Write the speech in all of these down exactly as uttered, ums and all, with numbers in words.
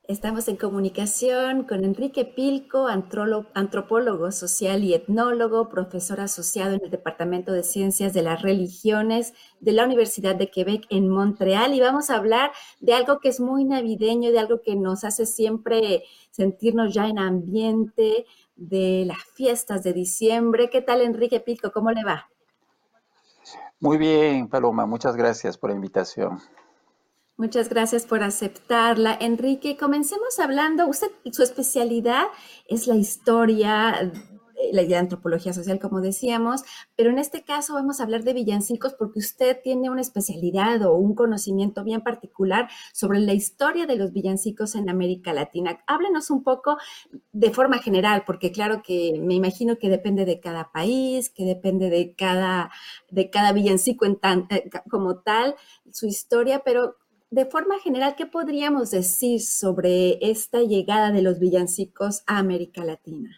Estamos en comunicación con Enrique Pilco, antrolo- antropólogo social y etnólogo, profesor asociado en el Departamento de Ciencias de las Religiones de la Universidad de Quebec en Montreal. Y vamos a hablar de algo que es muy navideño, de algo que nos hace siempre sentirnos ya en ambiente de las fiestas de diciembre. ¿Qué tal, Enrique Pilco? ¿Cómo le va? Muy bien, Paloma, muchas gracias por la invitación. Muchas gracias por aceptarla. Enrique, comencemos hablando. Usted, su especialidad es la historia, eh, la de antropología social, como decíamos, pero en este caso vamos a hablar de villancicos porque usted tiene una especialidad o un conocimiento bien particular sobre la historia de los villancicos en América Latina. Háblenos un poco de forma general, porque claro que me imagino que depende de cada país, que depende de cada, de cada villancico en tan, eh, como tal, su historia, pero de forma general, ¿qué podríamos decir sobre esta llegada de los villancicos a América Latina?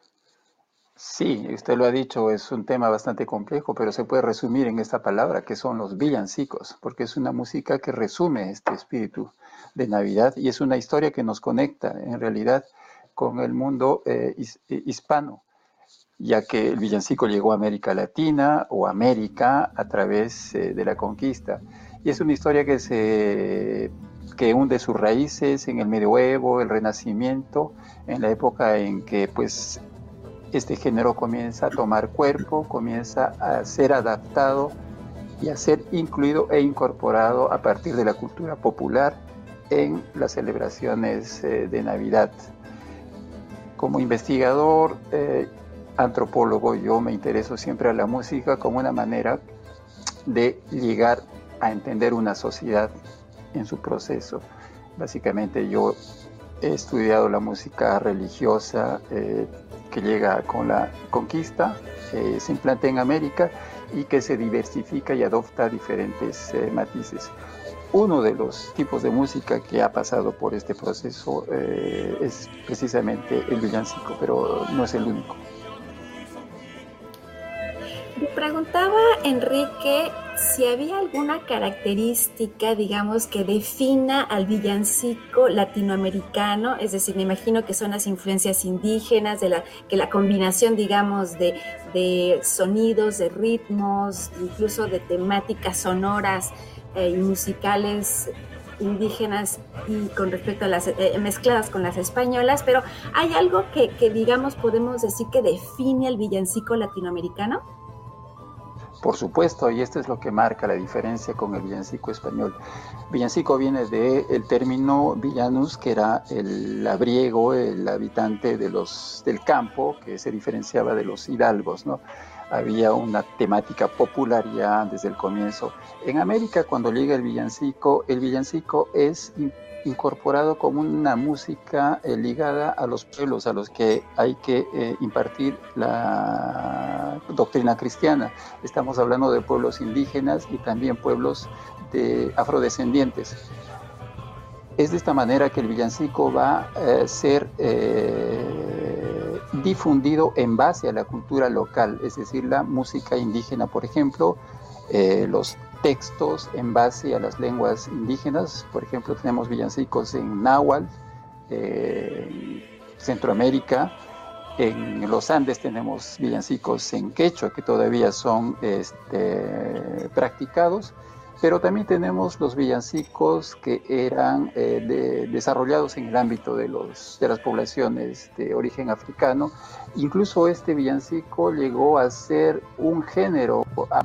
Sí, usted lo ha dicho, es un tema bastante complejo, pero se puede resumir en esta palabra que son los villancicos, porque es una música que resume este espíritu de Navidad y es una historia que nos conecta en realidad con el mundo eh, his- eh, hispano, ya que el villancico llegó a América Latina o América a través eh, de la conquista. Y es una historia que se que hunde sus raíces en el medioevo, el Renacimiento, en la época en que pues este género comienza a tomar cuerpo, comienza a ser adaptado y a ser incluido e incorporado a partir de la cultura popular en las celebraciones eh, de Navidad. Como investigador, eh, antropólogo, yo me intereso siempre a la música como una manera de llegar a entender una sociedad en su proceso. Básicamente yo he estudiado la música religiosa eh, que llega con la conquista, eh, se implanta en América y que se diversifica y adopta diferentes eh, matices. Uno de los tipos de música que ha pasado por este proceso eh, es precisamente el villancico, pero no es el único. Me preguntaba, Enrique, si había alguna característica, digamos, que defina al villancico latinoamericano, es decir, me imagino que son las influencias indígenas, de la, que la combinación, digamos, de, de sonidos, de ritmos, incluso de temáticas sonoras eh, y musicales indígenas y con respecto a las eh, mezcladas con las españolas, pero ¿hay algo que, que, digamos, podemos decir que define al villancico latinoamericano? Por supuesto, y esto es lo que marca la diferencia con el villancico español. Villancico viene del término villanus, que era el labriego, el habitante de los, del campo, que se diferenciaba de los hidalgos, ¿no? Había una temática popular ya desde el comienzo. En América, cuando llega el villancico, el villancico es incorporado como una música eh, ligada a los pueblos a los que hay que eh, impartir la doctrina cristiana. Estamos hablando de pueblos indígenas y también pueblos de afrodescendientes. Es de esta manera que el villancico va a ser eh, difundido en base a la cultura local, es decir, la música indígena, por ejemplo, eh, los textos en base a las lenguas indígenas. Por ejemplo, tenemos villancicos en náhuatl, eh, Centroamérica. En los Andes tenemos villancicos en quechua que todavía son este, practicados, pero también tenemos los villancicos que eran eh, de, desarrollados en el ámbito de, los, de las poblaciones de origen africano. Incluso este villancico llegó a ser un género,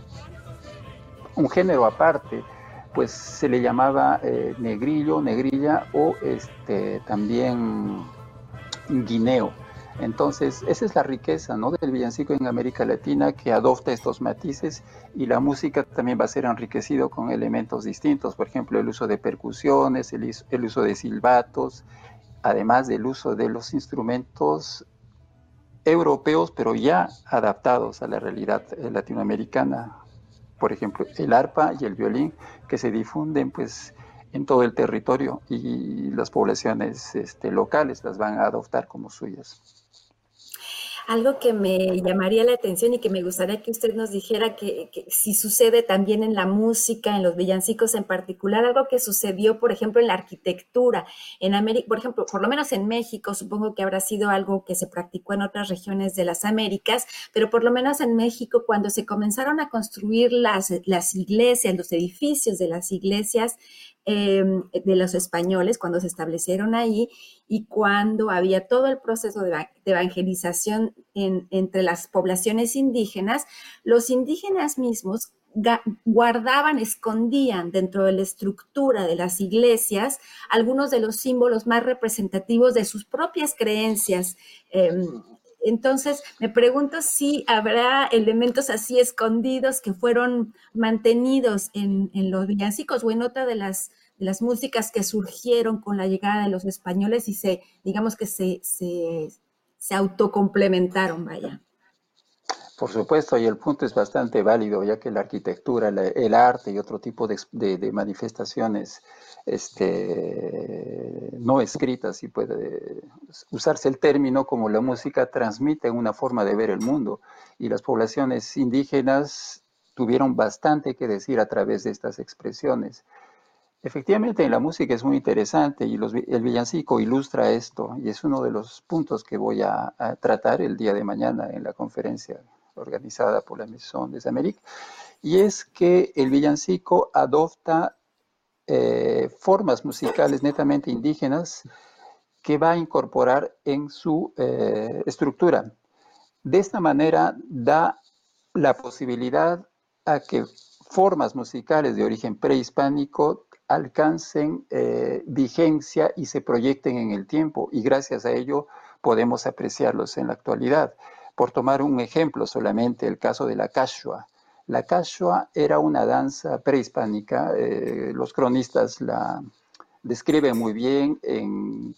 un género aparte, pues se le llamaba eh, negrillo, negrilla o este, también guineo. Entonces, esa es la riqueza, ¿no?, del villancico en América Latina, que adopta estos matices, y la música también va a ser enriquecido con elementos distintos, por ejemplo, el uso de percusiones, el, el uso de silbatos, además del uso de los instrumentos europeos, pero ya adaptados a la realidad eh, latinoamericana. Por ejemplo, el arpa y el violín, que se difunden pues en todo el territorio, y las poblaciones este, locales las van a adoptar como suyas. Algo que me llamaría la atención y que me gustaría que usted nos dijera que, que si sucede también en la música, en los villancicos en particular, algo que sucedió, por ejemplo, en la arquitectura, en América, por ejemplo, por lo menos en México, supongo que habrá sido algo que se practicó en otras regiones de las Américas, pero por lo menos en México, cuando se comenzaron a construir las, las iglesias, los edificios de las iglesias eh, de los españoles, cuando se establecieron ahí, y cuando había todo el proceso de, de evangelización en, entre las poblaciones indígenas, los indígenas mismos guardaban, escondían dentro de la estructura de las iglesias algunos de los símbolos más representativos de sus propias creencias. Eh, entonces, me pregunto si habrá elementos así escondidos que fueron mantenidos en, en los villancicos o en otra de las de las músicas que surgieron con la llegada de los españoles y se, digamos que se, se, se autocomplementaron, vaya. Por supuesto, y el punto es bastante válido, ya que la arquitectura, la, el arte y otro tipo de, de, de manifestaciones este, no escritas, si puede usarse el término, como la música, transmite una forma de ver el mundo. Y las poblaciones indígenas tuvieron bastante que decir a través de estas expresiones. Efectivamente, la música es muy interesante y los, el villancico ilustra esto y es uno de los puntos que voy a, a tratar el día de mañana en la conferencia organizada por la Maison des Amériques, y es que el villancico adopta eh, formas musicales netamente indígenas que va a incorporar en su eh, estructura. De esta manera da la posibilidad a que formas musicales de origen prehispánico alcancen eh, vigencia y se proyecten en el tiempo, y gracias a ello podemos apreciarlos en la actualidad. Por tomar un ejemplo solamente, el caso de la cachua. La cachua era una danza prehispánica, eh, los cronistas la describen muy bien en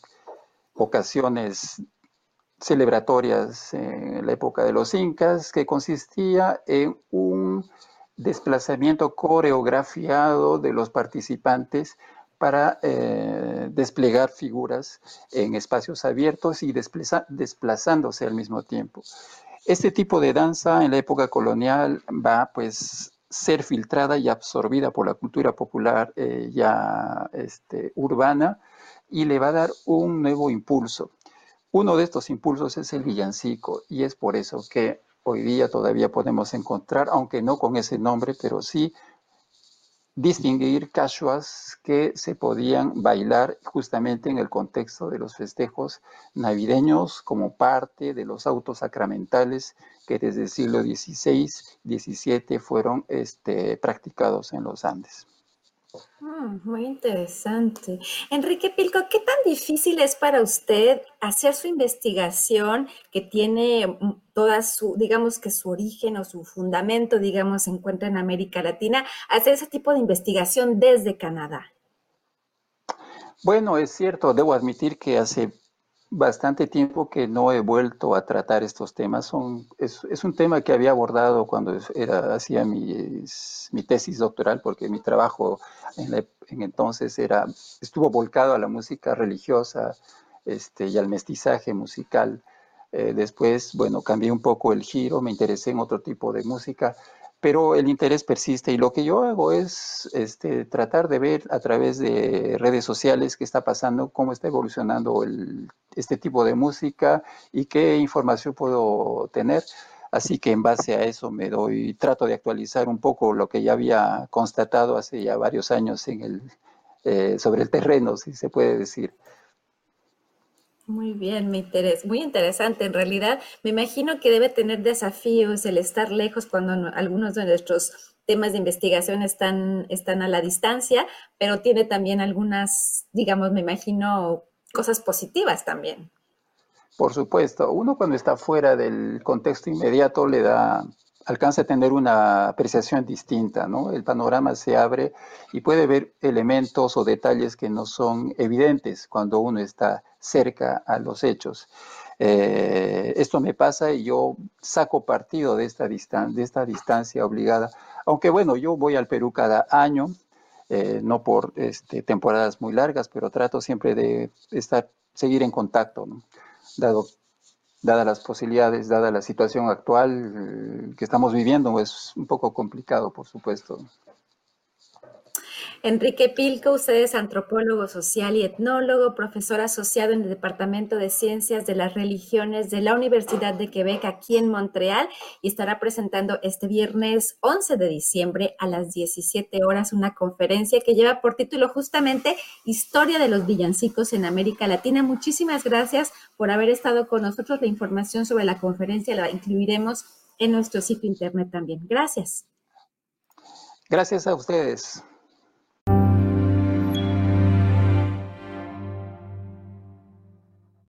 ocasiones celebratorias en la época de los incas, que consistía en un desplazamiento coreografiado de los participantes para eh, desplegar figuras en espacios abiertos y desplaza, desplazándose al mismo tiempo. Este tipo de danza en la época colonial va pues ser filtrada y absorbida por la cultura popular eh, ya este, urbana, y le va a dar un nuevo impulso. Uno de estos impulsos es el villancico, y es por eso que hoy día todavía podemos encontrar, aunque no con ese nombre, pero sí distinguir cachuas que se podían bailar justamente en el contexto de los festejos navideños como parte de los autos sacramentales que desde el siglo dieciséis, diecisiete fueron este, practicados en los Andes. Mm, muy interesante. Enrique Pilco, ¿qué tan difícil es para usted hacer su investigación que tiene mm, toda su, digamos que su origen o su fundamento, digamos, se encuentra en América Latina, hacer ese tipo de investigación desde Canadá? Bueno, es cierto, debo admitir que hace bastante tiempo que no he vuelto a tratar estos temas. Son, es, es un tema que había abordado cuando era, hacía mi, mi tesis doctoral, porque mi trabajo en, la, en entonces era, estuvo volcado a la música religiosa este, y al mestizaje musical. Eh, después, bueno, cambié un poco el giro, me interesé en otro tipo de música, pero el interés persiste, y lo que yo hago es este, tratar de ver a través de redes sociales qué está pasando, cómo está evolucionando el, este tipo de música y qué información puedo tener. Así que en base a eso me doy, trato de actualizar un poco lo que ya había constatado hace ya varios años en el, eh, sobre el terreno, si se puede decir. Muy bien, me interesa, muy interesante. En realidad, me imagino que debe tener desafíos el estar lejos cuando no- algunos de nuestros temas de investigación están, están a la distancia, pero tiene también algunas, digamos, me imagino, cosas positivas también. Por supuesto, uno cuando está fuera del contexto inmediato le da, alcanza a tener una apreciación distinta, ¿no? El panorama se abre y puede ver elementos o detalles que no son evidentes cuando uno está cerca a los hechos. Eh, esto me pasa y yo saco partido de esta, distan de esta distancia obligada, aunque bueno, yo voy al Perú cada año, eh, no por este, temporadas muy largas, pero trato siempre de estar, seguir en contacto, ¿no? Dado dadas las posibilidades, dada la situación actual eh, que estamos viviendo, es un poco complicado, por supuesto. Enrique Pilco, usted es antropólogo social y etnólogo, profesor asociado en el Departamento de Ciencias de las Religiones de la Universidad de Quebec aquí en Montreal y estará presentando este viernes once de diciembre a las diecisiete horas una conferencia que lleva por título justamente Historia de los villancicos en América Latina. Muchísimas gracias por haber estado con nosotros. La información sobre la conferencia la incluiremos en nuestro sitio internet también. Gracias. Gracias a ustedes.